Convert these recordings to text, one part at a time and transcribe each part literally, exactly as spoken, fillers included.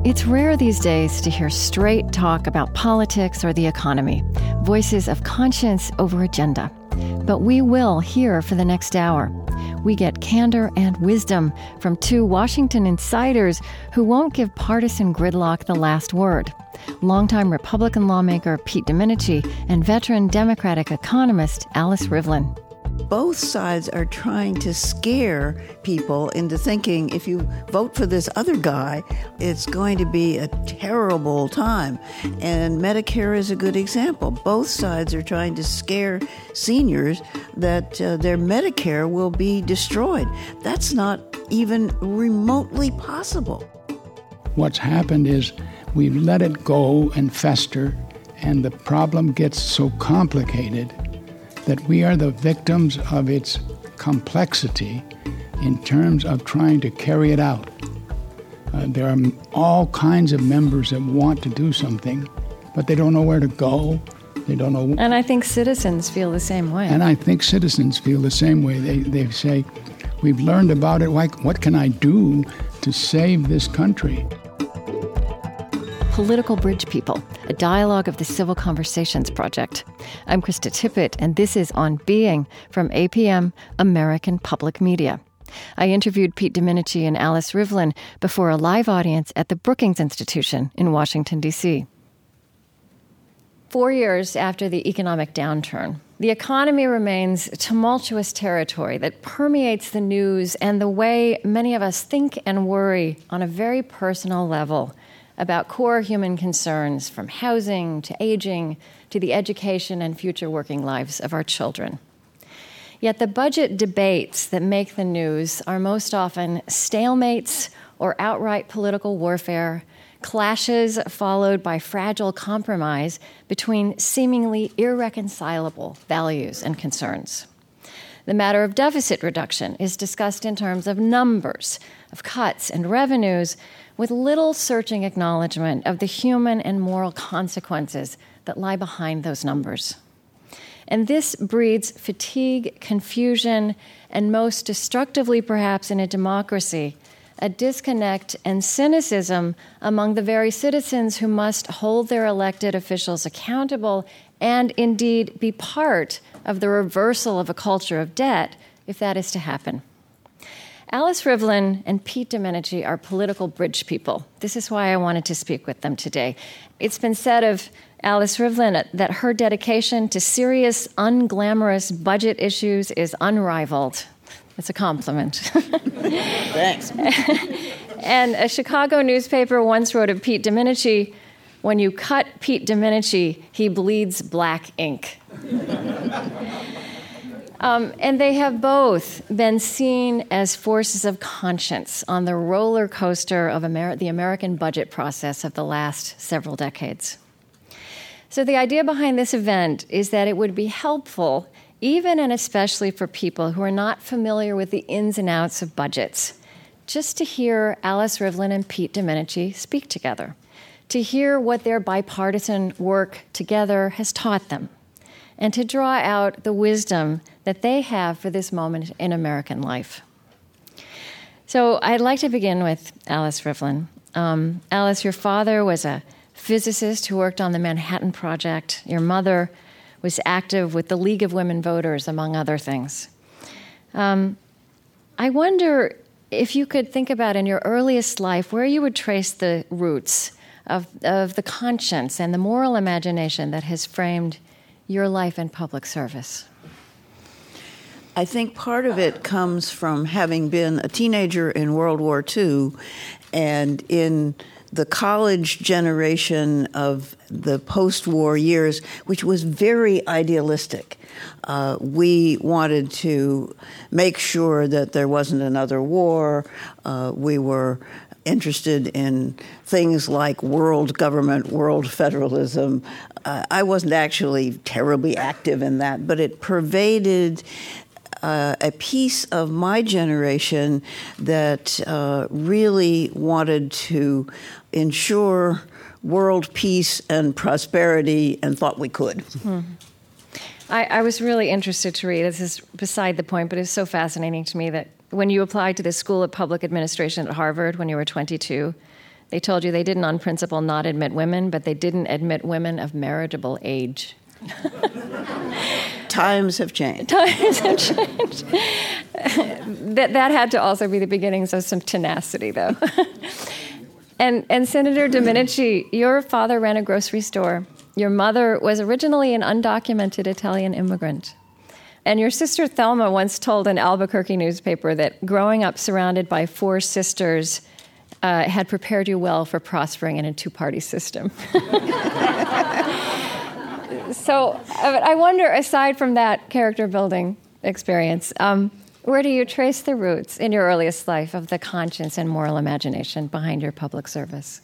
It's rare these days to hear straight talk about politics or the economy, voices of conscience over agenda. But we will here for the next hour. We get candor and wisdom from two Washington insiders who won't give partisan gridlock the last word. Longtime Republican lawmaker Pete Domenici and veteran Democratic economist Alice Rivlin. Both sides are trying to scare people into thinking if you vote for this other guy, it's going to be a terrible time. And Medicare is a good example. Both sides are trying to scare seniors that uh, their Medicare will be destroyed. That's not even remotely possible. What's happened is we've let it go and fester, and the problem gets so complicated that we are the victims of its complexity in terms of trying to carry it out. Uh, there are all kinds of members that want to do something, but they don't know where to go. They don't know. And I think citizens feel the same way. And I think citizens feel the same way. They they say, we've learned about it. Like, what can I do to save this country? Political Bridge People, a dialogue of the Civil Conversations Project. I'm Krista Tippett, and this is On Being from A P M, American Public Media. I interviewed Pete Domenici and Alice Rivlin before a live audience at the Brookings Institution in Washington, D C Four years after the economic downturn, the economy remains tumultuous territory that permeates the news and the way many of us think and worry on a very personal level about core human concerns, from housing to aging to the education and future working lives of our children. Yet the budget debates that make the news are most often stalemates or outright political warfare, clashes followed by fragile compromise between seemingly irreconcilable values and concerns. The matter of deficit reduction is discussed in terms of numbers, of cuts and revenues, with little searching acknowledgement of the human and moral consequences that lie behind those numbers. And this breeds fatigue, confusion, and most destructively perhaps in a democracy, a disconnect and cynicism among the very citizens who must hold their elected officials accountable and indeed be part of the reversal of a culture of debt, if that is to happen. Alice Rivlin and Pete Domenici are political bridge people. This is why I wanted to speak with them today. It's been said of Alice Rivlin that her dedication to serious, unglamorous budget issues is unrivaled. It's a compliment. Thanks. And a Chicago newspaper once wrote of Pete Domenici, "When you cut Pete Domenici, he bleeds black ink." Um, and they have both been seen as forces of conscience on the roller coaster of Amer- the American budget process of the last several decades. So the idea behind this event is that it would be helpful, even and especially for people who are not familiar with the ins and outs of budgets, just to hear Alice Rivlin and Pete Domenici speak together, to hear what their bipartisan work together has taught them, and to draw out the wisdom that they have for this moment in American life. So I'd like to begin with Alice Rivlin. Um, Alice, your father was a physicist who worked on the Manhattan Project. Your mother was active with the League of Women Voters, among other things. Um, I wonder if you could think about in your earliest life where you would trace the roots of, of the conscience and the moral imagination that has framed your life in public service. I think part of it comes from having been a teenager in World War Two and in the college generation of the post-war years, which was very idealistic. Uh, we wanted to make sure that there wasn't another war. Uh, we were interested in things like world government, world federalism. Uh, I wasn't actually terribly active in that, but it pervaded Uh, a piece of my generation that uh, really wanted to ensure world peace and prosperity and thought we could. Hmm. I, I was really interested to read, this is beside the point, but it's so fascinating to me that when you applied to the School of Public Administration at Harvard when you were twenty-two, They told you they didn't, on principle, not admit women, but they didn't admit women of marriageable age. Times have changed. Times have changed. that, that had to also be the beginnings of some tenacity, though. and, and Senator Domenici, your father ran a grocery store. Your mother was originally an undocumented Italian immigrant. And your sister Thelma once told an Albuquerque newspaper that growing up surrounded by four sisters uh, had prepared you well for prospering in a two-party system. So I wonder, aside from that character-building experience, um, where do you trace the roots in your earliest life of the conscience and moral imagination behind your public service?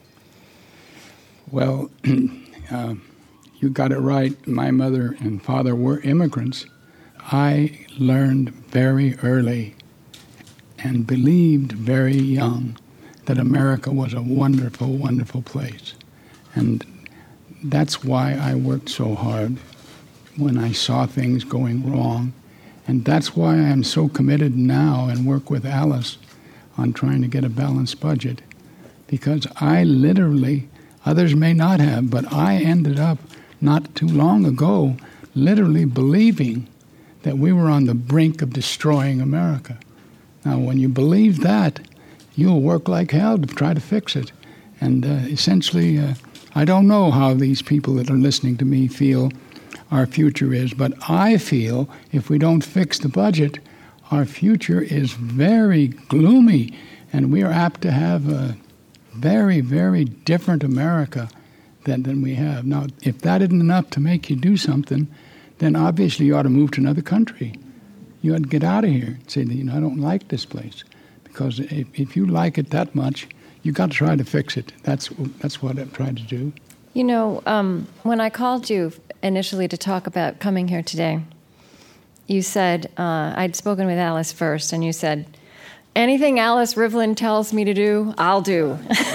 Well, uh, you got it right. My mother and father were immigrants. I learned very early and believed very young that America was a wonderful, wonderful place. And that's why I worked so hard when I saw things going wrong. And that's why I'm so committed now and work with Alice on trying to get a balanced budget. Because I literally, others may not have, but I ended up not too long ago literally believing that we were on the brink of destroying America. Now, when you believe that, you'll work like hell to try to fix it. And uh, essentially, uh, I don't know how these people that are listening to me feel our future is, but I feel if we don't fix the budget, our future is very gloomy, and we are apt to have a very, very different America than, than we have. Now, if that isn't enough to make you do something, then obviously you ought to move to another country. You ought to get out of here and say, you know, I don't like this place. Because if, if you like it that much, you got to try to fix it. That's that's what I've tried to do. You know, um, when I called you initially to talk about coming here today, you said, uh, I'd spoken with Alice first, and you said, anything Alice Rivlin tells me to do, I'll do.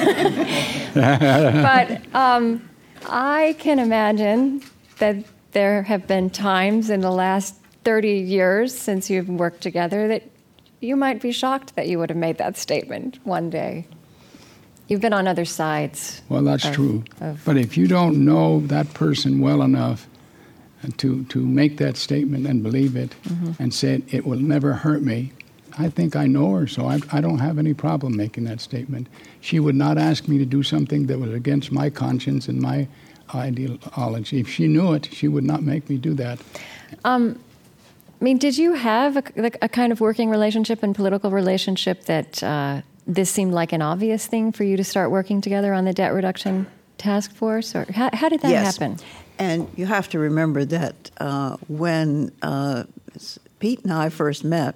But um, I can imagine that there have been times in the last thirty years since you've worked together that you might be shocked that you would have made that statement one day. You've been on other sides. Well, that's of, true. Of but if you don't know that person well enough to, to make that statement and believe it mm-hmm. and say it, it will never hurt me, I think I know her, so I, I don't have any problem making that statement. She would not ask me to do something that was against my conscience and my ideology. If she knew it, she would not make me do that. Um, I mean, did you have a, a kind of working relationship and political relationship that uh, this seemed like an obvious thing for you to start working together on the debt reduction task force? Or how, how did that yes. happen? And you have to remember that uh, when uh, Pete and I first met,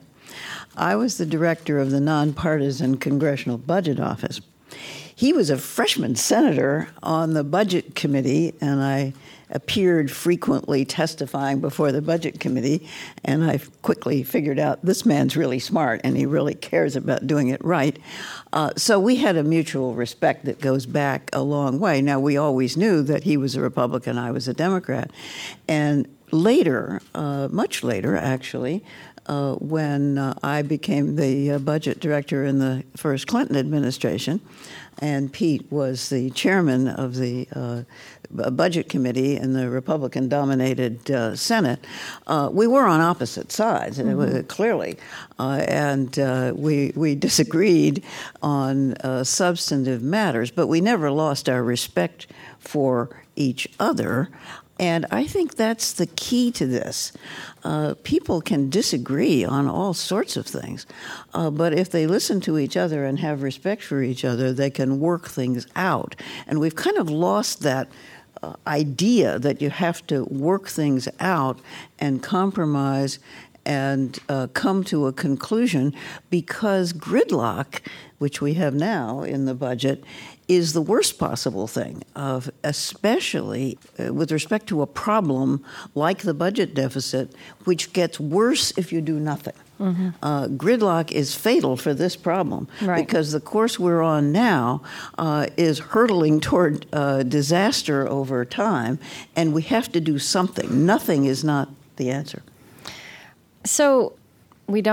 I was the director of the Nonpartisan Congressional Budget Office. He was a freshman senator on the Budget Committee, and I appeared frequently testifying before the Budget Committee, and I quickly figured out this man's really smart and he really cares about doing it right. Uh, so we had a mutual respect that goes back a long way. Now, we always knew that he was a Republican, I was a Democrat. And later, uh, much later actually, uh, when uh, I became the uh, budget director in the first Clinton administration, and Pete was the chairman of the uh, Budget Committee in the Republican-dominated uh, Senate, uh, we were on opposite sides, mm-hmm. it was, clearly, uh, and uh, we we disagreed on uh, substantive matters, but we never lost our respect for each other. And I think that's the key to this. Uh, people can disagree on all sorts of things, uh, but if they listen to each other and have respect for each other, they can work things out. And we've kind of lost that uh, idea that you have to work things out and compromise and uh, come to a conclusion, because gridlock, which we have now in the budget, is the worst possible thing, of especially uh, with respect to a problem like the budget deficit, which gets worse if you do nothing. Mm-hmm. Uh, gridlock is fatal for this problem, right, because the course we're on now uh, is hurtling toward uh, disaster over time, and we have to do something. Nothing is not the answer. So we don't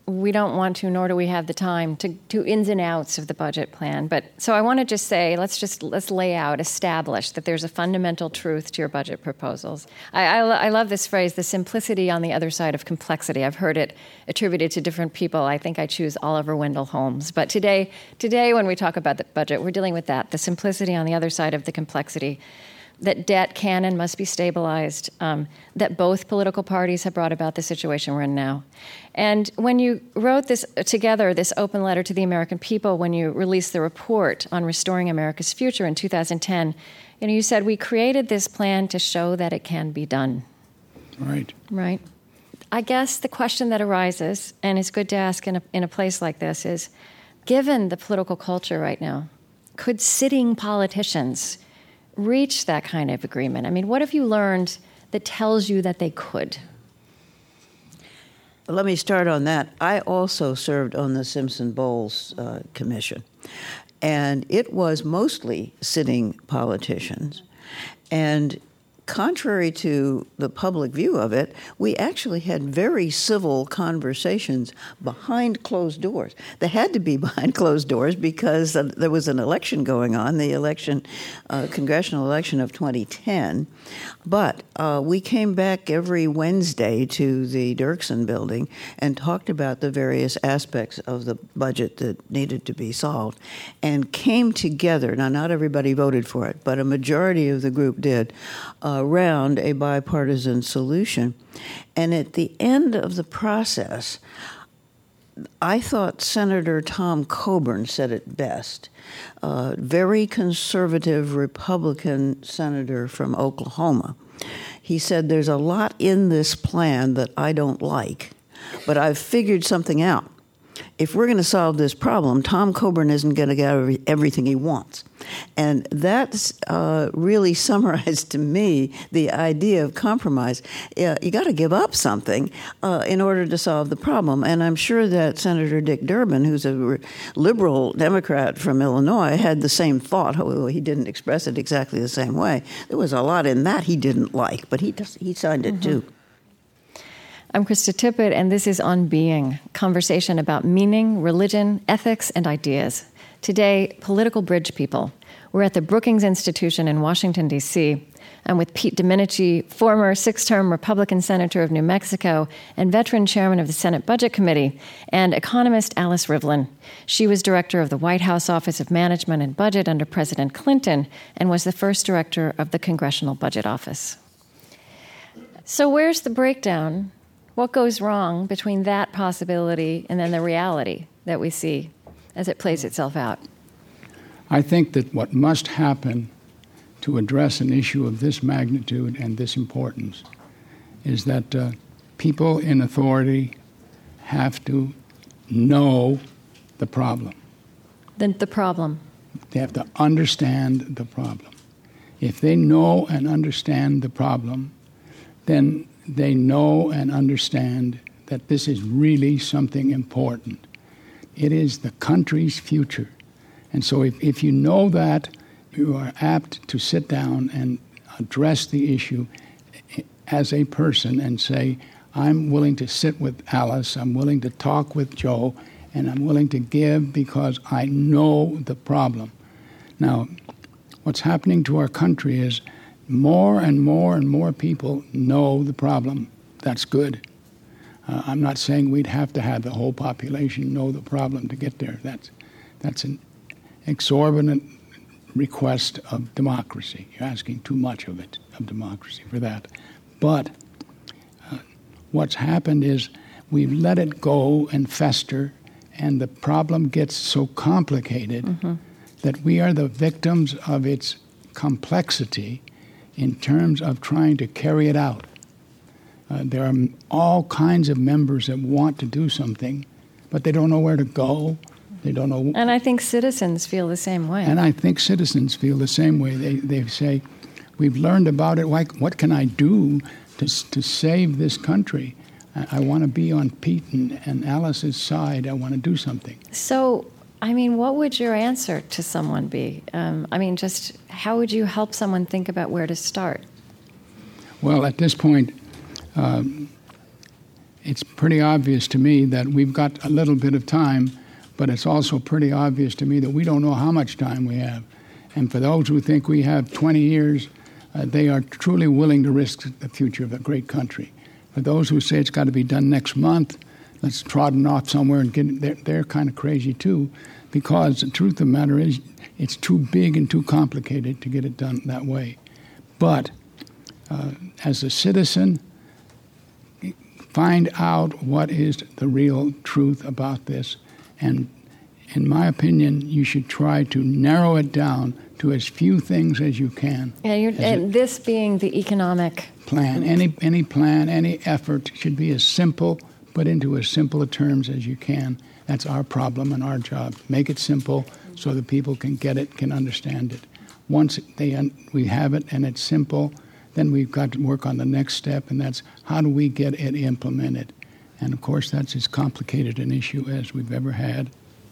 we don't want to, nor do we have the time to do ins and outs of the budget plan. But so I want to just say, let's just let's lay out, establish that there's a fundamental truth to your budget proposals. I, I, I love this phrase, the simplicity on the other side of complexity. I've heard it attributed to different people. I think I choose Oliver Wendell Holmes. But today, today when we talk about the budget, we're dealing with that, the simplicity on the other side of the complexity. That debt can and must be stabilized, um, that both political parties have brought about the situation we're in now. And when you wrote this together, this open letter to the American people, when you released the report on restoring America's future in two thousand ten, you know, you said, we created this plan to show that it can be done. Right. Right. I guess the question that arises, and it's good to ask in a, in a place like this, is, given the political culture right now, could sitting politicians reach that kind of agreement? I mean, what have you learned that tells you that they could? Let me start on that. I also served on the Simpson-Bowles uh, Commission, and it was mostly sitting politicians. And contrary to the public view of it, we actually had very civil conversations behind closed doors. They had to be behind closed doors because uh, there was an election going on, the election, uh, congressional election of twenty ten. But uh, we came back every Wednesday to the Dirksen building and talked about the various aspects of the budget that needed to be solved and came together. Now, not everybody voted for it, but a majority of the group did, uh, around a bipartisan solution. And at the end of the process, I thought Senator Tom Coburn said it best. Uh, very conservative Republican senator from Oklahoma. He said, there's a lot in this plan that I don't like, but I've figured something out. If we're going to solve this problem, Tom Coburn isn't going to get every, everything he wants. And that's uh, really summarized to me the idea of compromise. Uh, you got to give up something uh, in order to solve the problem. And I'm sure that Senator Dick Durbin, who's a re- liberal Democrat from Illinois, had the same thought. Although he didn't express it exactly the same way. There was a lot in that he didn't like, but he just, he signed it mm-hmm. too. I'm Krista Tippett, and this is On Being, conversation about meaning, religion, ethics, and ideas. Today, political bridge people. We're at the Brookings Institution in Washington, D C. I'm with Pete Domenici, former six-term Republican senator of New Mexico and veteran chairman of the Senate Budget Committee, and economist Alice Rivlin. She was director of the White House Office of Management and Budget under President Clinton and was the first director of the Congressional Budget Office. So where's the breakdown? What goes wrong between that possibility and then the reality that we see as it plays itself out? I think that what must happen to address an issue of this magnitude and this importance is that uh, people in authority have to know the problem. The, the problem. They have to understand the problem. If they know and understand the problem, then they know and understand that this is really something important. It is the country's future. And so if, if you know that, you are apt to sit down and address the issue as a person and say, I'm willing to sit with Alice, I'm willing to talk with Joe, and I'm willing to give because I know the problem. Now, what's happening to our country is more and more and more people know the problem. That's good. Uh, I'm not saying we'd have to have the whole population know the problem to get there. That's, that's an exorbitant request of democracy. You're asking too much of it, of democracy for that. But uh, what's happened is we've let it go and fester, and the problem gets so complicated mm-hmm. that we are the victims of its complexity in terms of trying to carry it out. Uh, there are all kinds of members that want to do something, but they don't know where to go. They don't know. And I think citizens feel the same way. And I think citizens feel the same way. They they say, we've learned about it. Like, what can I do to to save this country? I, I want to be on Pete and, and Alice's side. I want to do something. So, I mean, what would your answer to someone be? Um, I mean, just how would you help someone think about where to start? Well, at this point, um, it's pretty obvious to me that we've got a little bit of time, but it's also pretty obvious to me that we don't know how much time we have. And for those who think we have twenty years, uh, they are truly willing to risk the future of a great country. For those who say it's got to be done next month, let's trot it off somewhere and get it, they're, they're kind of crazy too, because the truth of the matter is it's too big and too complicated to get it done that way. But uh, as a citizen, find out what is the real truth about this. And in my opinion, you should try to narrow it down to as few things as you can. Yeah, you're, and it, this being the economic plan. Any any plan, any effort should be as simple, put into as simple a terms as you can. That's our problem and our job. Make it simple so that people can get it, can understand it. Once they un- we have it and it's simple, then we've got to work on the next step, and that's how do we get it implemented. And, of course, that's as complicated an issue as we've ever had.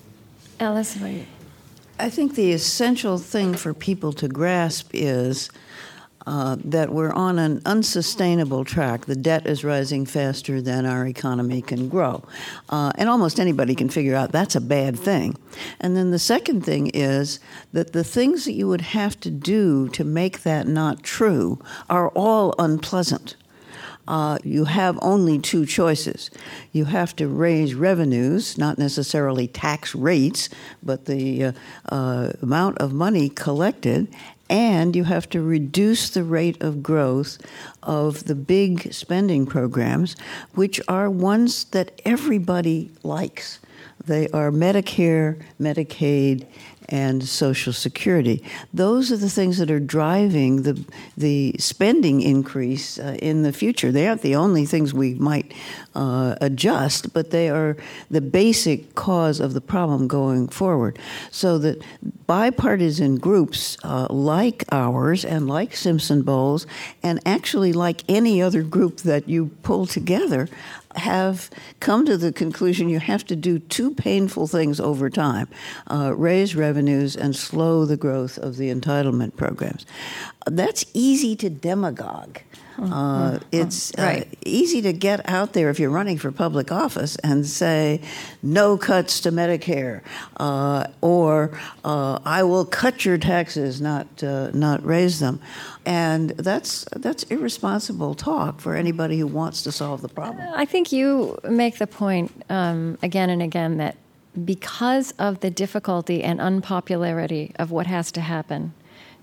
Alice, what do you... I think the essential thing for people to grasp is uh, that we're on an unsustainable track. The debt is rising faster than our economy can grow. Uh, and almost anybody can figure out that's a bad thing. And then the second thing is that the things that you would have to do to make that not true are all unpleasant. Uh, you have only two choices. You have to raise revenues, not necessarily tax rates, but the uh, uh, amount of money collected, and you have to reduce the rate of growth of the big spending programs, which are ones that everybody likes. They are Medicare, Medicaid, and Social Security. Those are the things that are driving the the spending increase uh, in the future. They aren't the only things we might uh, adjust, but they are the basic cause of the problem going forward. So that bipartisan groups uh, like ours and like Simpson Bowles, and actually like any other group that you pull together, have come to the conclusion you have to do two painful things over time, uh, raise revenues and slow the growth of the entitlement programs. That's easy to demagogue. Uh, it's uh, right. easy to get out there if you're running for public office and say, no cuts to Medicare, uh, or uh, I will cut your taxes, not uh, not raise them. And that's that's irresponsible talk for anybody who wants to solve the problem. I think you make the point um, again and again that because of the difficulty and unpopularity of what has to happen,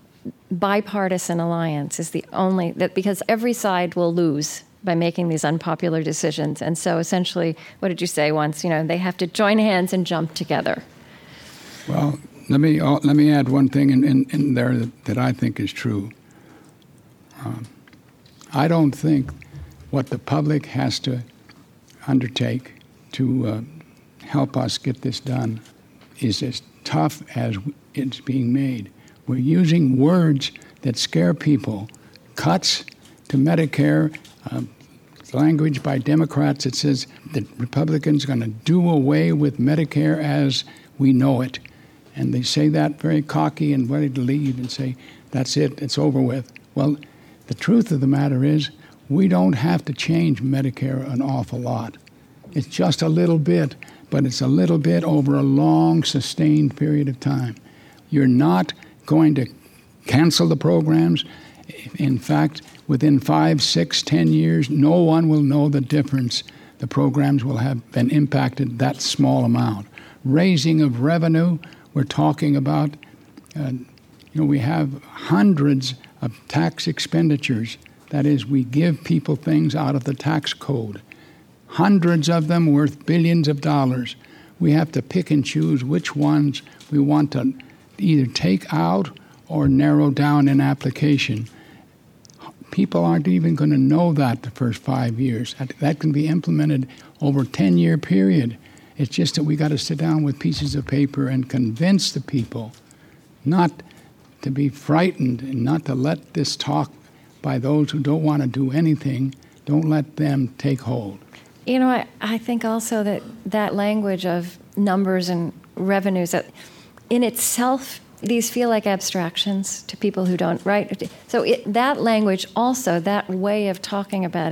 bipartisan alliance is the only, that because every side will lose by making these unpopular decisions. And so essentially, what did you say once? You know, they have to join hands and jump together. Well, let me uh, let me add one thing in, in, in there that, that I think is true. Um, I don't think what the public has to undertake to uh, help us get this done is as tough as it's being made. We're using words that scare people. Cuts to Medicare, uh, language by Democrats that says that Republicans are going to do away with Medicare as we know it. And they say that very cocky and ready to leave and say, that's it, it's over with. Well, the truth of the matter is we don't have to change Medicare an awful lot. It's just a little bit, but it's a little bit over a long, sustained period of time. You're not going to cancel the programs. In fact, within five, six, ten years, no one will know the difference. The programs will have been impacted that small amount. Raising of revenue, we're talking about, uh, you know, we have hundreds of tax expenditures. That is, we give people things out of the tax code. Hundreds of them worth billions of dollars. We have to pick and choose which ones we want to either take out or narrow down in application. People aren't even going to know that the first five years. That, that can be implemented over a ten-year period. It's just that we got to sit down with pieces of paper and convince the people not to be frightened and not to let this talk by those who don't want to do anything, don't let them take hold. You know, I, I think also that that language of numbers and revenues, that in itself, these feel like abstractions to people who don't, right? So it, that language also, that way of talking about it,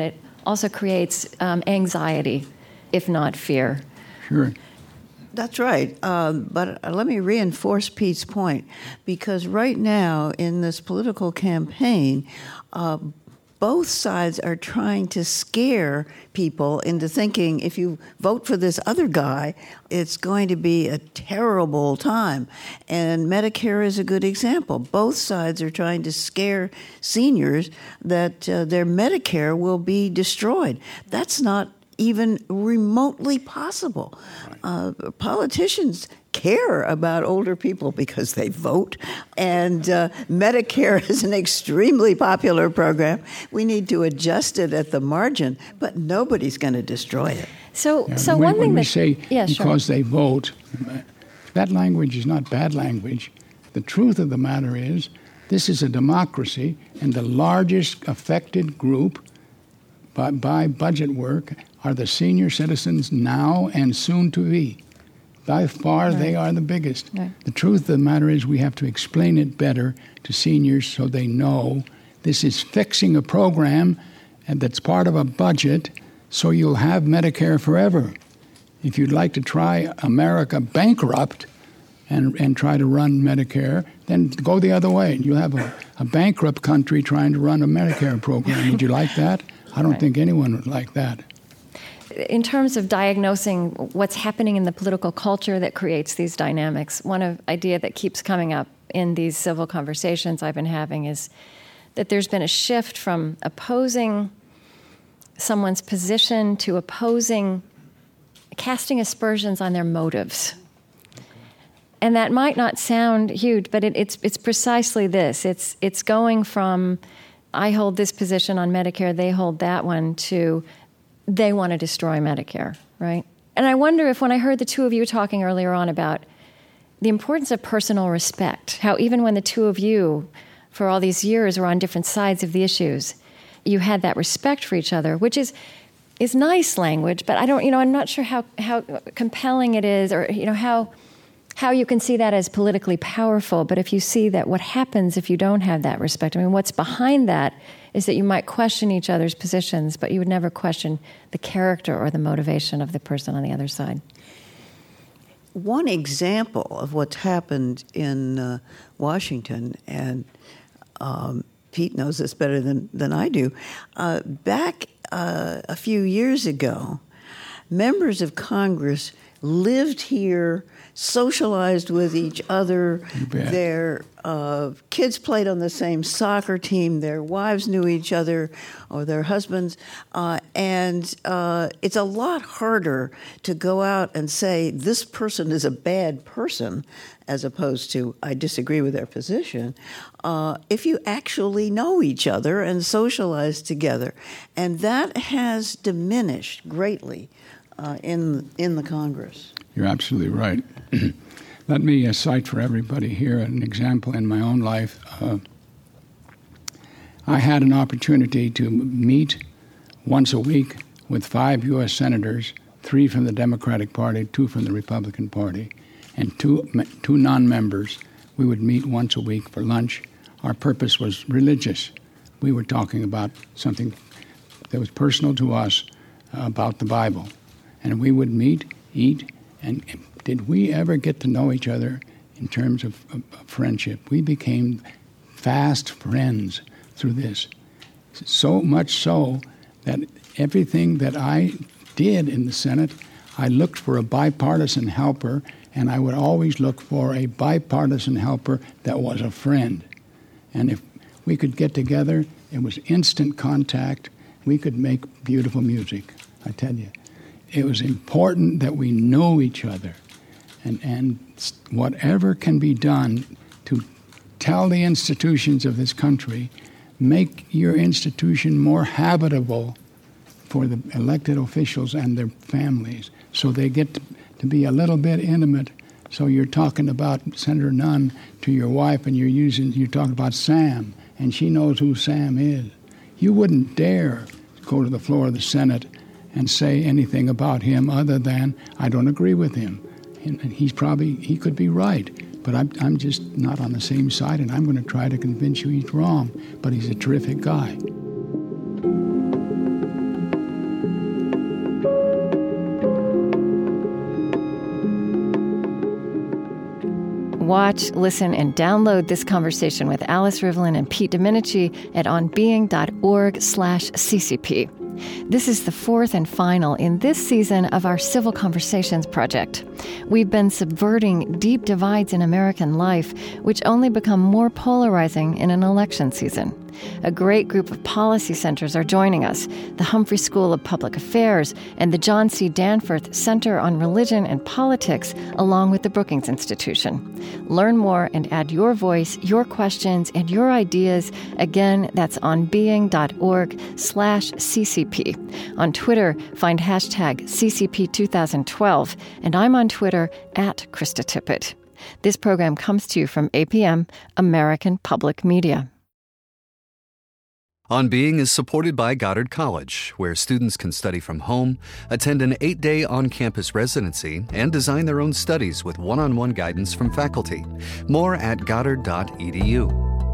also creates um, anxiety, if not fear. Sure. That's right. Um, but let me reinforce Pete's point, because right now in this political campaign, uh, both sides are trying to scare people into thinking if you vote for this other guy, it's going to be a terrible time. And Medicare is a good example. Both sides are trying to scare seniors that uh, their Medicare will be destroyed. That's not even remotely possible. Uh, politicians care about older people because they vote, and uh, Medicare is an extremely popular program. We need to adjust it at the margin, but nobody's going to destroy it. So, Yeah, so when, one when thing we that say yeah, because sure. they vote, that language is not bad language. The truth of the matter is, this is a democracy, and the largest affected group by, by budget work are the senior citizens now and soon to be. By far, right. They are the biggest. Right. The truth of the matter is we have to explain it better to seniors so they know this is fixing a program and that's part of a budget so you'll have Medicare forever. If you'd like to try America bankrupt and, and try to run Medicare, then go the other way. You'll have a, a bankrupt country trying to run a Medicare program. Would you like that? I don't right. think anyone would like that. In terms of diagnosing what's happening in the political culture that creates these dynamics, one of, idea that keeps coming up in these civil conversations I've been having is that there's been a shift from opposing someone's position to opposing, casting aspersions on their motives. And that might not sound huge, but it, it's it's precisely this. It's it's going from, I hold this position on Medicare, they hold that one, to they want to destroy Medicare, right? And I wonder if when I heard the two of you talking earlier on about the importance of personal respect, how even when the two of you, for all these years, were on different sides of the issues, you had that respect for each other, which is is nice language, but I don't, you know, I'm not sure how, how compelling it is, or, you know, how how you can see that as politically powerful. But if you see that what happens if you don't have that respect, I mean, what's behind that is that you might question each other's positions, but you would never question the character or the motivation of the person on the other side. One example of what's happened in uh, Washington, and um, Pete knows this better than, than I do, uh, back uh, a few years ago, members of Congress lived here, socialized with each other. Their uh, kids played on the same soccer team. Their wives knew each other, or their husbands. Uh, and uh, it's a lot harder to go out and say, this person is a bad person, as opposed to, I disagree with their position, uh, if you actually know each other and socialize together. And that has diminished greatly uh, in in the Congress. You're absolutely right. Let me uh, cite for everybody here an example in my own life. Uh, I had an opportunity to meet once a week with five U S senators, three from the Democratic Party, two from the Republican Party, and two, two non-members. We would meet once a week for lunch. Our purpose was religious. We were talking about something that was personal to us uh, about the Bible. And we would meet, eat, and did we ever get to know each other in terms of, of, of friendship? We became fast friends through this. So much so that everything that I did in the Senate, I looked for a bipartisan helper, and I would always look for a bipartisan helper that was a friend. And if we could get together, it was instant contact. We could make beautiful music, I tell you. It was important that we know each other, and, and whatever can be done to tell the institutions of this country, make your institution more habitable for the elected officials and their families, so they get to, to be a little bit intimate. So you're talking about Senator Nunn to your wife, and you're using you're talking about Sam, and she knows who Sam is. You wouldn't dare go to the floor of the Senate and say anything about him other than, I don't agree with him. And he's probably, he could be right, but I'm, I'm just not on the same side, and I'm going to try to convince you he's wrong, but he's a terrific guy. Watch, listen, and download this conversation with Alice Rivlin and Pete Domenici at onbeing.org slash ccp. This is the fourth and final in this season of our Civil Conversations project. We've been subverting deep divides in American life, which only become more polarizing in an election season. A great group of policy centers are joining us, the Humphrey School of Public Affairs and the John C. Danforth Center on Religion and Politics, along with the Brookings Institution. Learn more and add your voice, your questions, and your ideas. Again, that's onbeing.org slash ccp. On Twitter, find hashtag C C P twenty twelve, and I'm on Twitter at Krista Tippett. This program comes to you from A P M, American Public Media. On Being is supported by Goddard College, where students can study from home, attend an eight-day on-campus residency, and design their own studies with one-on-one guidance from faculty. More at goddard dot e d u.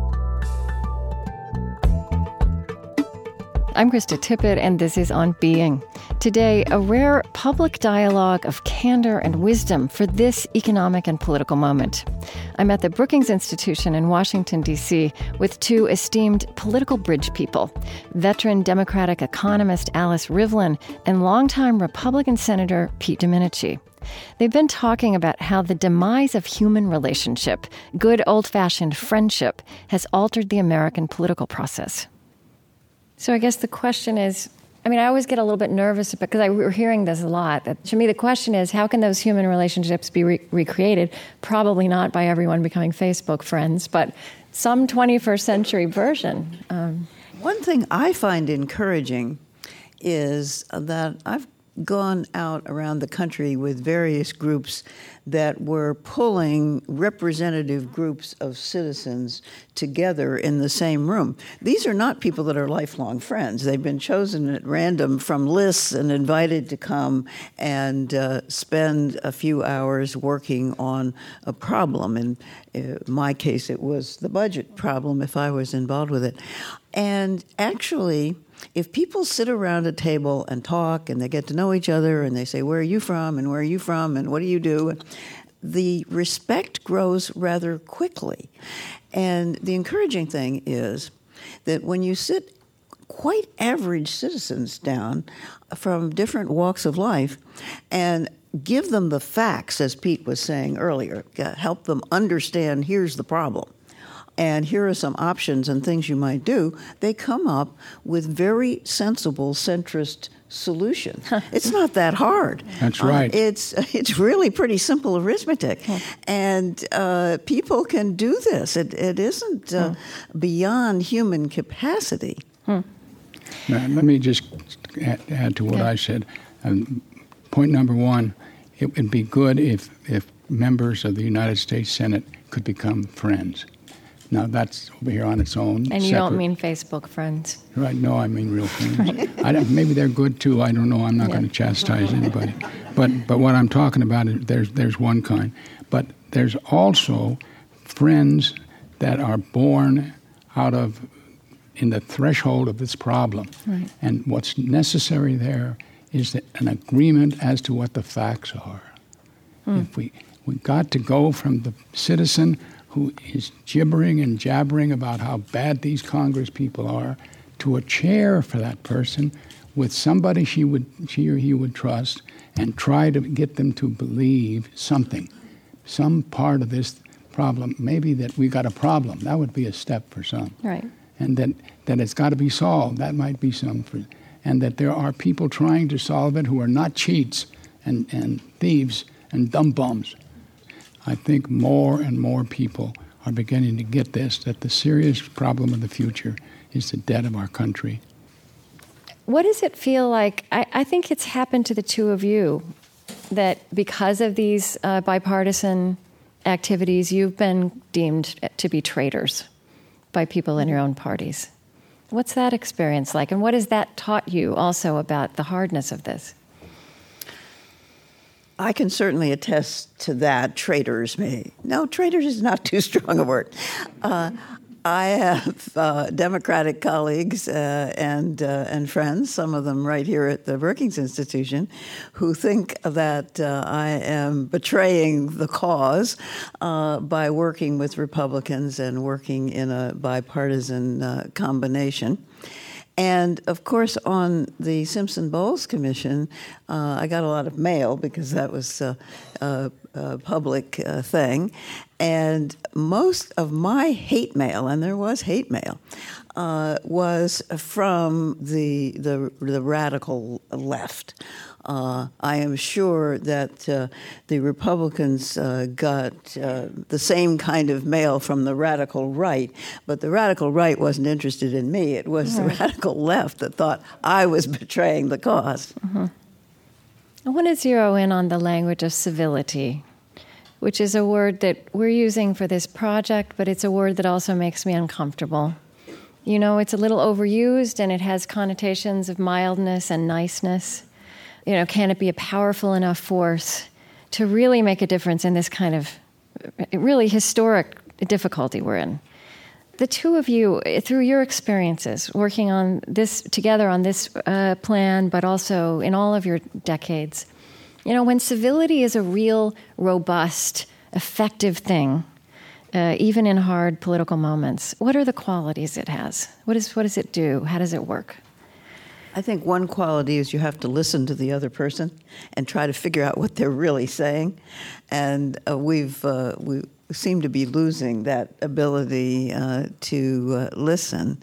I'm Krista Tippett, and this is On Being. Today, a rare public dialogue of candor and wisdom for this economic and political moment. I'm at the Brookings Institution in Washington, D C with two esteemed political bridge people, veteran Democratic economist Alice Rivlin and longtime Republican Senator Pete Domenici. They've been talking about how the demise of human relationship, good old-fashioned friendship, has altered the American political process. So I guess the question is, I mean, I always get a little bit nervous because I, we're hearing this a lot. That, to me, the question is, how can those human relationships be re- recreated? Probably not by everyone becoming Facebook friends, but some twenty-first century version. Um, One thing I find encouraging is that I've gone out around the country with various groups that were pulling representative groups of citizens together in the same room. These are not people that are lifelong friends. They've been chosen at random from lists and invited to come and uh, spend a few hours working on a problem. In uh, my case, it was the budget problem if I was involved with it. And actually, if people sit around a table and talk and they get to know each other and they say, where are you from and where are you from and what do you do, the respect grows rather quickly. And the encouraging thing is that when you sit quite average citizens down from different walks of life and give them the facts, as Pete was saying earlier, help them understand here's the problem, and here are some options and things you might do, they come up with very sensible centrist solutions. It's not that hard. That's right. Uh, it's it's really pretty simple arithmetic. And uh, people can do this. It, it isn't uh, beyond human capacity. Hmm. Now, let me just add, add to what yeah. I said. Um, point number one, it would be good if, if members of the United States Senate could become friends. Now, that's over here on its own. And you separate. don't mean Facebook friends. Right. No, I mean real friends. I don't, maybe they're good, too. I don't know. I'm not yeah. going to chastise anybody. But but what I'm talking about is there's, there's one kind. But there's also friends that are born out of, in the threshold of this problem. Right. And what's necessary there is that an agreement as to what the facts are. Mm. If we we got to go from the citizen who is gibbering and jabbering about how bad these Congress people are, to a chair for that person with somebody she would she or he would trust, and try to get them to believe something, some part of this problem. Maybe that we got a problem. That would be a step for some. Right. And that, that it's got to be solved. That might be some for, and that there are people trying to solve it who are not cheats and, and thieves and dumb bums. I think more and more people are beginning to get this, that the serious problem of the future is the debt of our country. What does it feel like? I, I think it's happened to the two of you, that because of these uh, bipartisan activities, you've been deemed to be traitors by people in your own parties. What's that experience like? And what has that taught you also about the hardness of this? I can certainly attest to that. Traitors may. No, traitors is not too strong a word. Uh, I have uh, Democratic colleagues uh, and uh, and friends, some of them right here at the Brookings Institution, who think that uh, I am betraying the cause uh, by working with Republicans and working in a bipartisan uh, combination. And, of course, on the Simpson-Bowles Commission, uh, I got a lot of mail because that was uh, a, a public uh, thing. And most of my hate mail, and there was hate mail, uh, was from the, the, the radical left. Uh, I am sure that uh, the Republicans uh, got uh, the same kind of mail from the radical right, but the radical right wasn't interested in me. It was right. The radical left that thought I was betraying the cause. Mm-hmm. I want to zero in on the language of civility, which is a word that we're using for this project, but it's a word that also makes me uncomfortable. You know, it's a little overused, and it has connotations of mildness and niceness. You know, can it be a powerful enough force to really make a difference in this kind of really historic difficulty we're in? The two of you, through your experiences working on this together on this uh, plan, but also in all of your decades, you know, when civility is a real, robust, effective thing, uh, even in hard political moments, what are the qualities it has? What is what does it do? How does it work? I think one quality is you have to listen to the other person and try to figure out what they're really saying. And uh, we've uh, we seem to be losing that ability uh, to uh, listen.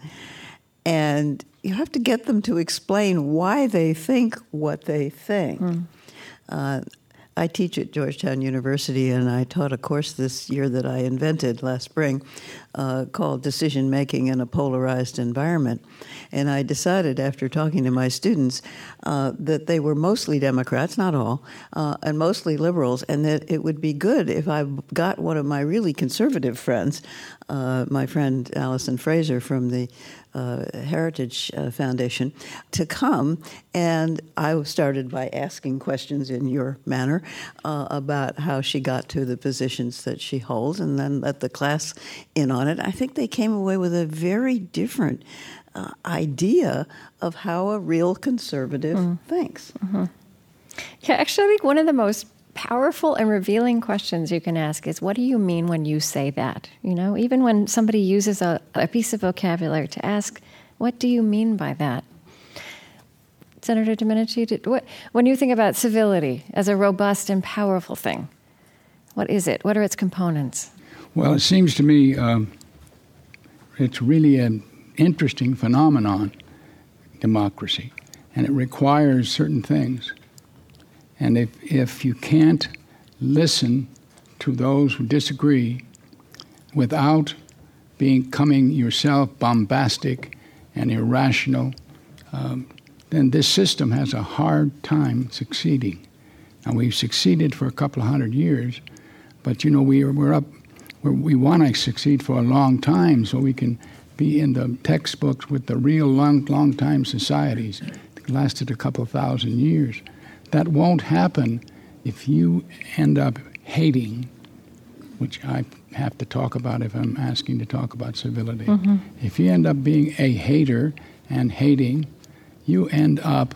And you have to get them to explain why they think what they think. Mm. Uh, I teach at Georgetown University, and I taught a course this year that I invented last spring uh, called Decision Making in a Polarized Environment. And I decided after talking to my students uh, that they were mostly Democrats, not all, uh, and mostly liberals, and that it would be good if I got one of my really conservative friends, uh, my friend Allison Fraser from the Uh, Heritage uh, Foundation, to come. And I started by asking questions in your manner uh, about how she got to the positions that she holds, and then let the class in on it. I think they came away with a very different uh, idea of how a real conservative mm. thinks. Mm-hmm. Yeah, actually, I think one of the most powerful and revealing questions you can ask is, what do you mean when you say that? You know, even when somebody uses a, a piece of vocabulary, to ask, what do you mean by that? Senator Domenici, did, what, when you think about civility as a robust and powerful thing, what is it? What are its components? Well, it seems to me um, it's really an interesting phenomenon, democracy, and it requires certain things. And if, if you can't listen to those who disagree without becoming yourself bombastic and irrational, um, then this system has a hard time succeeding. Now, we've succeeded for a couple of hundred years, but, you know, we are, we're up, we're, we want to succeed for a long time so we can be in the textbooks with the real long, long time societies that lasted a couple of thousand years. That won't happen if you end up hating, which I have to talk about if I'm asking to talk about civility. Mm-hmm. If you end up being a hater and hating, you end up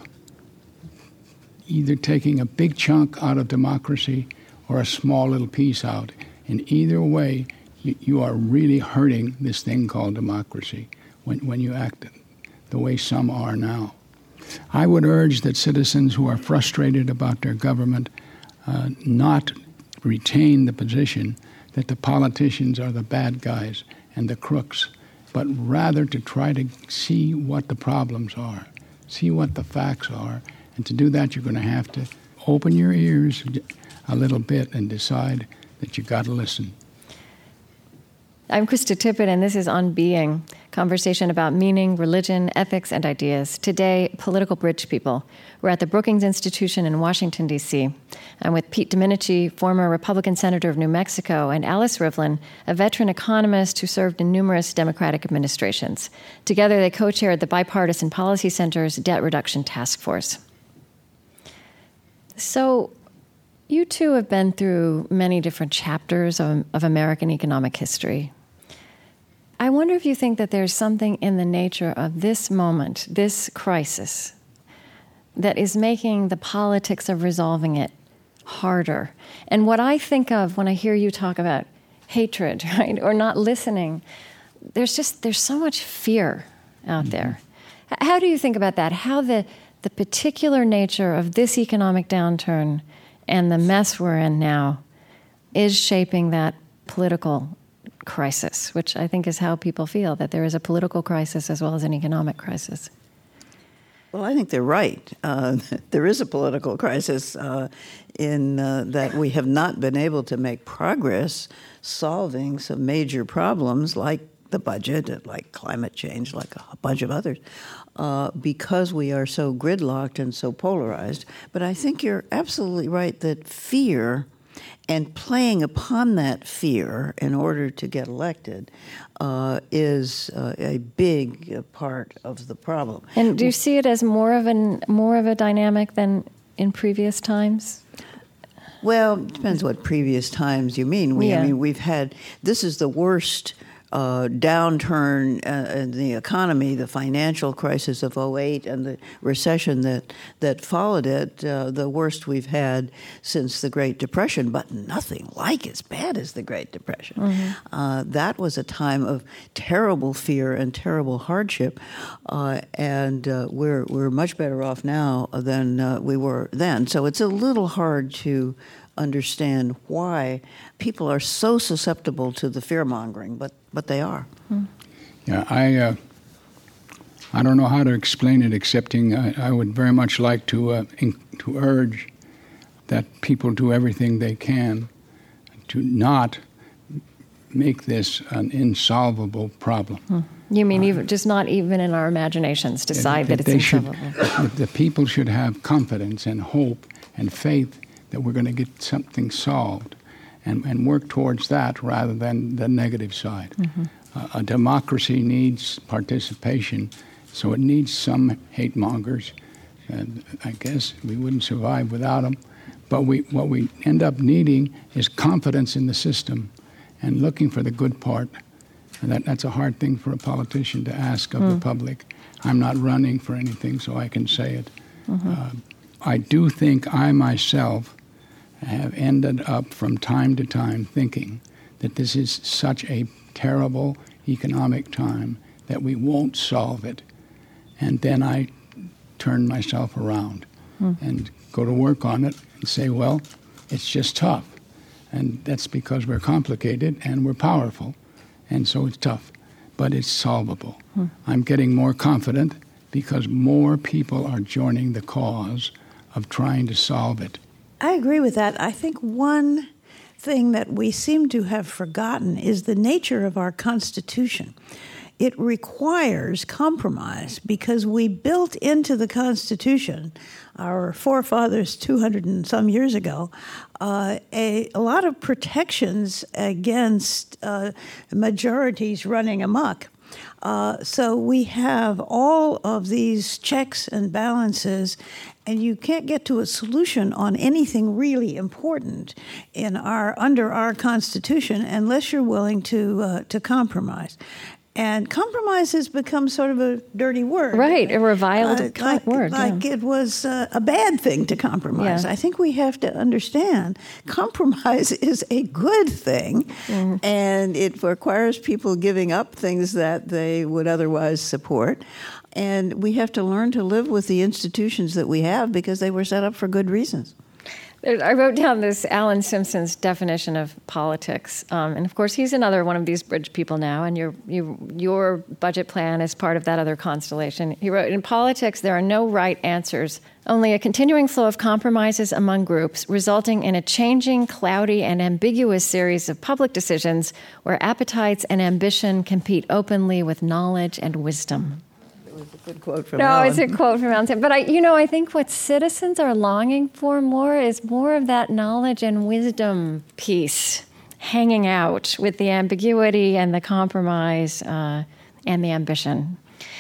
either taking a big chunk out of democracy or a small little piece out. In either way, you, you are really hurting this thing called democracy when, when you act the way some are now. I would urge that citizens who are frustrated about their government uh, not retain the position that the politicians are the bad guys and the crooks, but rather to try to see what the problems are, see what the facts are. And to do that, you're going to have to open your ears a little bit and decide that you got to listen. I'm Krista Tippett, and this is On Being, conversation about meaning, religion, ethics, and ideas. Today, political bridge people. We're at the Brookings Institution in Washington, D C. I'm with Pete Domenici, former Republican senator of New Mexico, and Alice Rivlin, a veteran economist who served in numerous Democratic administrations. Together, they co-chaired the Bipartisan Policy Center's Debt Reduction Task Force. So, you two have been through many different chapters of, of American economic history. I wonder if you think that there's something in the nature of this moment, this crisis, that is making the politics of resolving it harder. And what I think of when I hear you talk about hatred, right, or not listening, there's just, there's so much fear out mm-hmm. there. How do you think about that? How the, the particular nature of this economic downturn and the mess we're in now is shaping that political crisis, which I think is how people feel, that there is a political crisis as well as an economic crisis. Well, I think they're right. Uh, there is a political crisis uh, in uh, that we have not been able to make progress solving some major problems like the budget, like climate change, like a bunch of others, uh, because we are so gridlocked and so polarized. But I think you're absolutely right that fear and playing upon that fear in order to get elected uh, is uh, a big uh, part of the problem. And do you see it as more of an more of a dynamic than in previous times? Well, it depends what previous times you mean. We, yeah. I mean, we've had, this is the worst uh, downturn uh, in the economy, the financial crisis of oh eight and the recession that, that followed it, uh, the worst we've had since the Great Depression, but nothing like as bad as the Great Depression. Mm-hmm. Uh, that was a time of terrible fear and terrible hardship, uh, and uh, we're, we're much better off now than uh, we were then. So it's a little hard to understand why people are so susceptible to the fear-mongering, but but they are. Hmm. Yeah, I uh, I don't know how to explain it, excepting I, I would very much like to uh, in, to urge that people do everything they can to not make this an insolvable problem. Hmm. You mean uh, even, just not even in our imaginations decide that, that it's insolvable? Should, the people should have confidence and hope and faith that we're going to get something solved and, and work towards that rather than the negative side. Mm-hmm. Uh, a democracy needs participation, so it needs some hate mongers. And I guess we wouldn't survive without them. But we, what we end up needing is confidence in the system and looking for the good part. And that, that's a hard thing for a politician to ask of mm. the public. I'm not running for anything, so I can say it. Mm-hmm. Uh, I do think I myself have ended up from time to time thinking that this is such a terrible economic time that we won't solve it. And then I turn myself around mm. and go to work on it and say, well, it's just tough. And that's because we're complicated and we're powerful. And so it's tough, but it's solvable. Mm. I'm getting more confident because more people are joining the cause of trying to solve it. I agree with that. I think one thing that we seem to have forgotten is the nature of our Constitution. It requires compromise because we built into the Constitution, our forefathers two hundred and some years ago, uh, a, a lot of protections against uh, majorities running amok. Uh, so we have all of these checks and balances, and you can't get to a solution on anything really important in our under our Constitution unless you're willing to uh, to compromise. And compromise has become sort of a dirty word. Right, a reviled uh, like, word. Like yeah. it was uh, a bad thing to compromise. Yeah. I think we have to understand compromise is a good thing, mm. and it requires people giving up things that they would otherwise support. And we have to learn to live with the institutions that we have because they were set up for good reasons. I wrote down this Alan Simpson's definition of politics, um, and of course he's another one of these bridge people now. And your you, your budget plan is part of that other constellation. He wrote, "In politics, there are no right answers, only a continuing flow of compromises among groups, resulting in a changing, cloudy, and ambiguous series of public decisions where appetites and ambition compete openly with knowledge and wisdom." Was a good quote from no, Alan. it's a quote from Alan. But I, you know, I think what citizens are longing for more is more of that knowledge and wisdom piece, hanging out with the ambiguity and the compromise uh, and the ambition.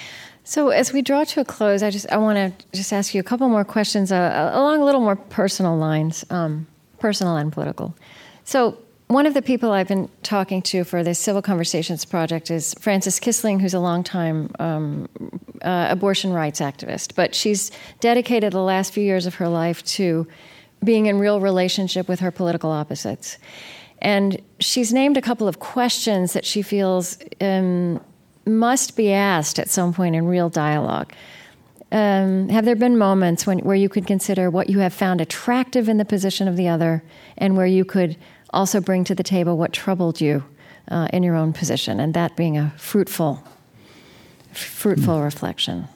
So, as we draw to a close, I just I want to just ask you a couple more questions uh, along a little more personal lines, um, personal and political. So, one of the people I've been talking to for the Civil Conversations Project is Frances Kissling, who's a longtime um, uh, abortion rights activist. But she's dedicated the last few years of her life to being in real relationship with her political opposites. And she's named a couple of questions that she feels um, must be asked at some point in real dialogue. Um, have there been moments when where you could consider what you have found attractive in the position of the other, and where you could also bring to the table what troubled you uh, in your own position, and that being a fruitful, fruitful mm. reflection?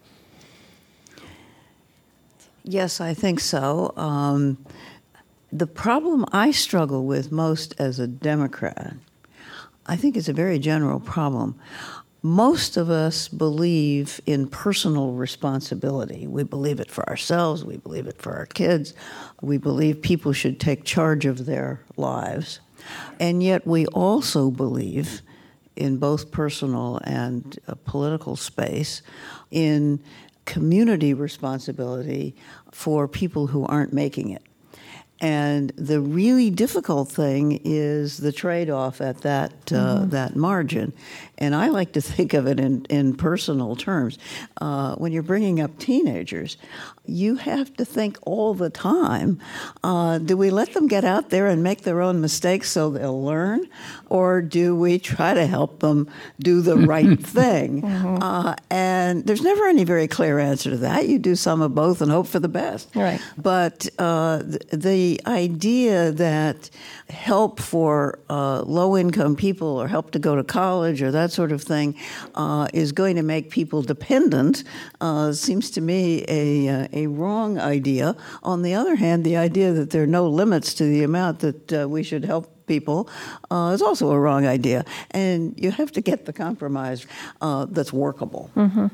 Yes, I think so. Um, the problem I struggle with most as a Democrat, I think it's a very general problem. Most of us believe in personal responsibility. We believe it for ourselves. We believe it for our kids. We believe people should take charge of their lives. And yet we also believe in both personal and uh, political space in community responsibility for people who aren't making it. And the really difficult thing is the trade-off at that uh, mm-hmm. that margin. And I like to think of it in, in personal terms. Uh, when you're bringing up teenagers, you have to think all the time, uh, do we let them get out there and make their own mistakes so they'll learn? Or do we try to help them do the right thing? Mm-hmm. Uh, and there's never any very clear answer to that. You do some of both and hope for the best. Right. But uh, the, the idea that help for uh, low-income people or help to go to college or that sort of thing uh, is going to make people dependent uh, seems to me a, uh, a wrong idea. On the other hand, the idea that there are no limits to the amount that uh, we should help people uh, is also a wrong idea. And you have to get the compromise uh, that's workable. Mm-hmm.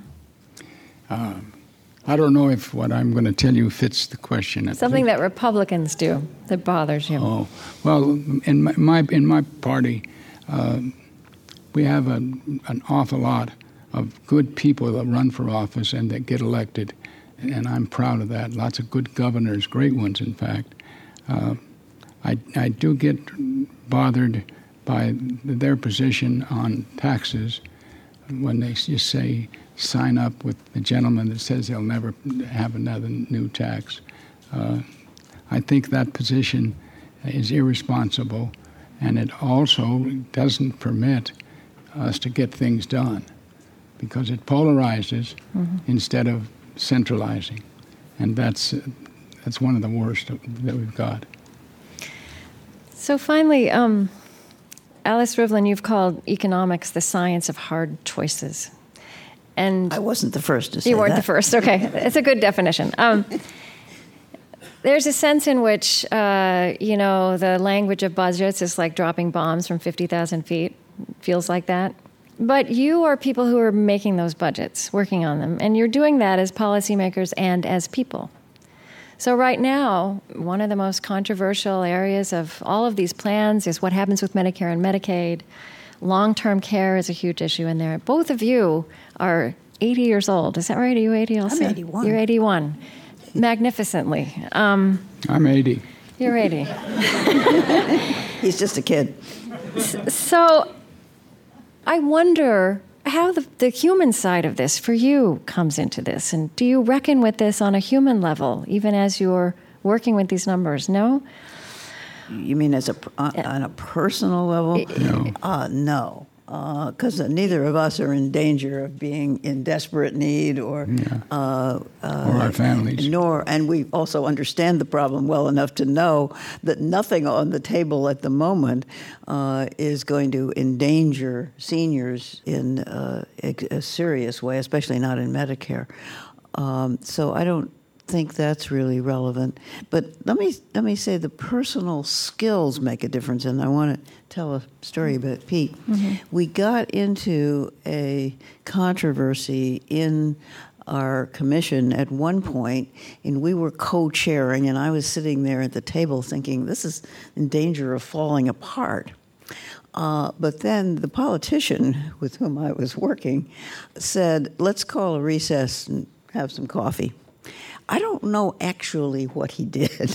Um, I don't know if what I'm going to tell you fits the question. Something that Republicans do that bothers you. Oh, well, in my, my in my party, uh, we have a, an awful lot of good people that run for office and that get elected, and I'm proud of that. Lots of good governors, great ones, in fact. Uh, I, I do get bothered by their position on taxes when they just say, sign up with the gentleman that says they'll never have another new tax. Uh, I think that position is irresponsible, and it also doesn't permit us to get things done because it polarizes mm-hmm. instead of centralizing, and that's uh, that's one of the worst that we've got. So finally, um, Alice Rivlin, you've called economics the science of hard choices. And I wasn't the first to say that. You weren't the first. Okay. It's a good definition. Um, there's a sense in which, uh, you know, the language of budgets is like dropping bombs from fifty thousand feet. Feels like that. But you are people who are making those budgets, working on them. And you're doing that as policymakers and as people. So right now, one of the most controversial areas of all of these plans is what happens with Medicare and Medicaid. Long-term care is a huge issue in there. Both of you are eighty years old. Is that right? Are you eighty also? I'm eighty-one. You're eighty-one. Magnificently. Um, I'm eighty. You're eighty. He's just a kid. So I wonder how the, the human side of this for you comes into this. And do you reckon with this on a human level, even as you're working with these numbers? No? You mean as a on, on a personal level? No. Uh, no, because uh, neither of us are in danger of being in desperate need, or yeah. uh, uh, or our families. Nor, and we also understand the problem well enough to know that nothing on the table at the moment uh, is going to endanger seniors in uh, a, a serious way, especially not in Medicare. Um, so I don't think that's really relevant. But let me let me say the personal skills make a difference, and I want to tell a story about Pete. Mm-hmm. We got into a controversy in our commission at one point, and we were co-chairing, and I was sitting there at the table thinking, this is in danger of falling apart. Uh, but then the politician with whom I was working said, let's call a recess and have some coffee. I don't know actually what he did.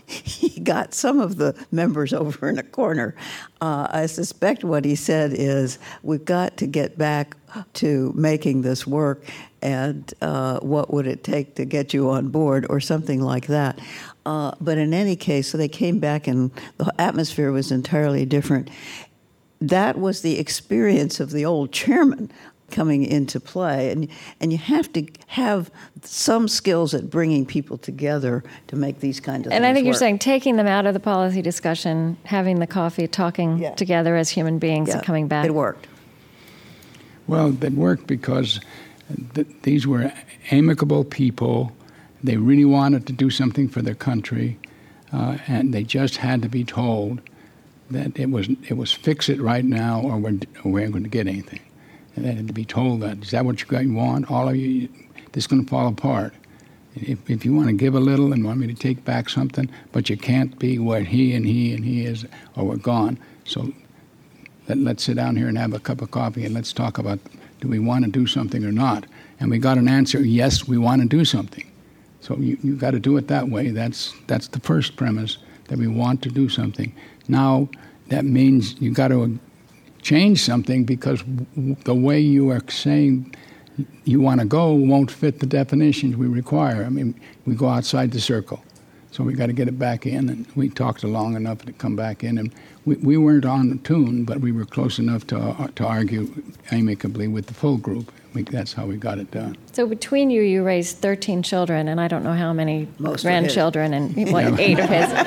he got some of the members over in a corner. Uh, I suspect what he said is, we've got to get back to making this work, and uh, what would it take to get you on board, or something like that. Uh, but in any case, so they came back and the atmosphere was entirely different. That was the experience of the old chairman coming into play. And, and you have to have some skills at bringing people together to make these kinds of and things I think work. You're saying taking them out of the policy discussion, having the coffee, talking Yeah. together as human beings, Yeah, and coming back. It worked. Well, it worked because th- these were amicable people. They really wanted to do something for their country, uh, and they just had to be told that it was it was fix it right now, or we're, or we ain't going to get anything. And they had to be told that. Is that what you got? You want? All of you, this is going to fall apart. If, if you want to give a little and want me to take back something, but you can't be where he and he and he is, or we're gone. So let, let's sit down here and have a cup of coffee and let's talk about, do we want to do something or not? And we got an answer, yes, we want to do something. So you you got to do it that way. That's that's the first premise, that we want to do something. Now that means you got to change something, because w- the way you are saying you want to go won't fit the definitions we require. I mean, we go outside the circle. So we got to get it back in, and we talked long enough to come back in. And we, we weren't on tune, but we were close enough to uh, to argue amicably with the full group. We, that's how we got it done. So between you, you raised thirteen children, and I don't know how many Most grandchildren, and what, eight of his.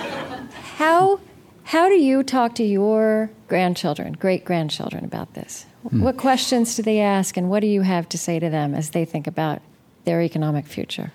How how do you talk to your grandchildren, great-grandchildren about this? Mm. What questions do they ask, and what do you have to say to them as they think about their economic future?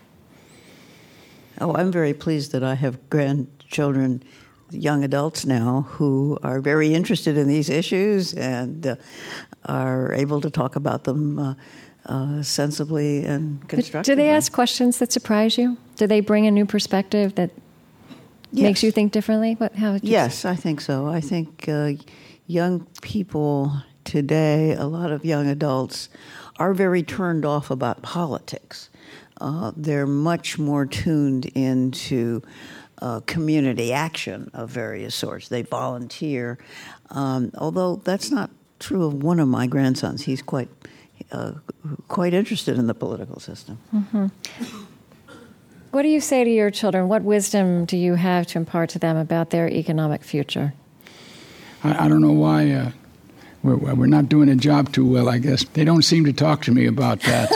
Oh, I'm very pleased that I have grandchildren, young adults now, who are very interested in these issues and uh, are able to talk about them uh, uh, sensibly and constructively. Do they ask questions that surprise you? Do they bring a new perspective that Yes. makes you think differently? What? How? would you Yes, say? I think so. I think uh, young people today, a lot of young adults, are very turned off about politics. Uh, they're much more tuned into uh, community action of various sorts. They volunteer, um, although that's not true of one of my grandsons. He's quite uh, quite interested in the political system. Mm-hmm. What do you say to your children? What wisdom do you have to impart to them about their economic future? I, I don't know why uh, we're, we're not doing a job too well, I guess. They don't seem to talk to me about that.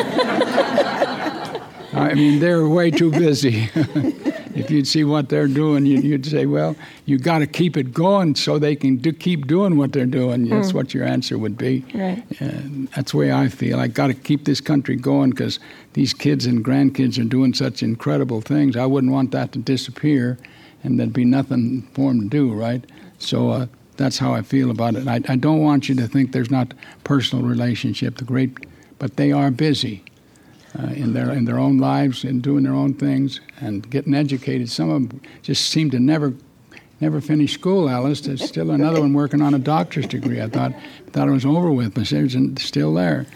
I mean, they're way too busy. If you'd see what they're doing, you'd, you'd say, well, you got to keep it going so they can do, keep doing what they're doing. That's mm. what your answer would be. Right. And that's the way I feel. I got to keep this country going because these kids and grandkids are doing such incredible things. I wouldn't want that to disappear, and there'd be nothing for them to do, right? So uh, that's how I feel about it. I, I don't want you to think there's not personal relationship. The great, but they are busy. Uh, in their in their own lives and doing their own things and getting educated. Some of them just seem to never never finish school, Alice. There's still another one working on a doctor's degree. I thought thought it was over with, but they're still there.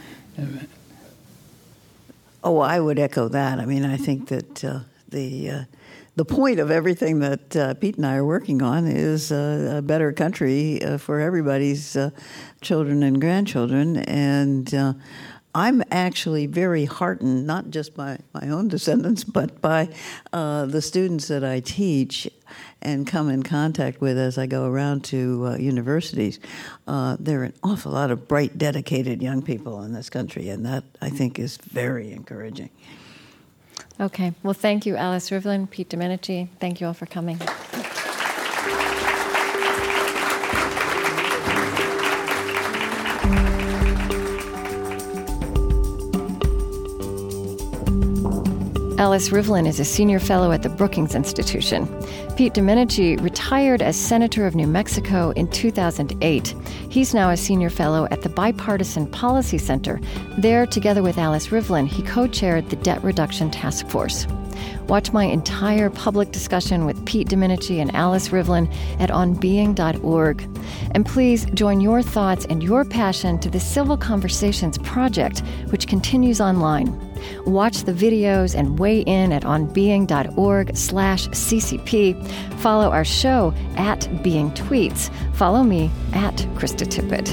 Oh, I would echo that. I mean, I think that uh, the uh, the point of everything that uh, Pete and I are working on is uh, a better country uh, for everybody's uh, children and grandchildren, and uh, I'm actually very heartened, not just by my own descendants, but by uh, the students that I teach and come in contact with as I go around to uh, universities. Uh, there are an awful lot of bright, dedicated young people in this country, and that, I think, is very encouraging. Okay. Well, thank you, Alice Rivlin, Pete Domenici. Thank you all for coming. Alice Rivlin is a senior fellow at the Brookings Institution. Pete Domenici retired as Senator of New Mexico in two thousand eight. He's now a senior fellow at the Bipartisan Policy Center. There, together with Alice Rivlin, he co-chaired the Debt Reduction Task Force. Watch my entire public discussion with Pete Domenici and Alice Rivlin at on being dot org. And please join your thoughts and your passion to the Civil Conversations Project, which continues online. Watch the videos and weigh in at onbeing.org slash ccp. Follow our show at Being Tweets. Follow me at Krista Tippett.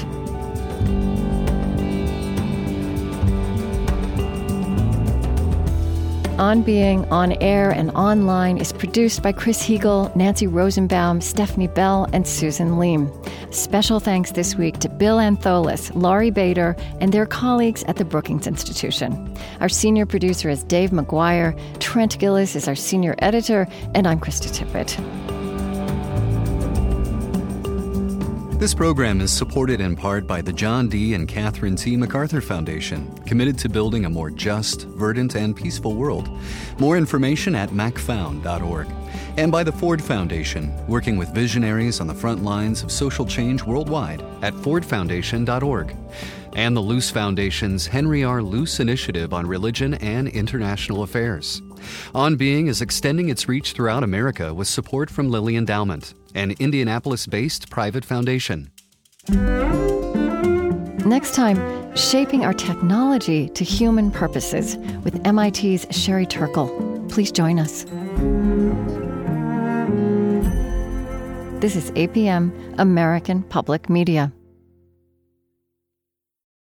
On Being, on air and online is produced by Chris Heagle, Nancy Rosenbaum, Stephanie Bell, and Susan Leem. Special thanks this week to Bill Antholis, Laurie Bader, and their colleagues at the Brookings Institution. Our senior producer is Dave McGuire. Trent Gillis is our senior editor, and I'm Krista Tippett. This program is supported in part by the John D. and Catherine T. MacArthur Foundation, committed to building a more just, verdant, and peaceful world. More information at mac found dot org. And by the Ford Foundation, working with visionaries on the front lines of social change worldwide at ford foundation dot org. And the Luce Foundation's Henry R. Luce Initiative on Religion and International Affairs. On Being is extending its reach throughout America with support from Lilly Endowment, an Indianapolis-based private foundation. Next time, shaping our technology to human purposes with M I T's Sherry Turkle. Please join us. This is A P M, American Public Media.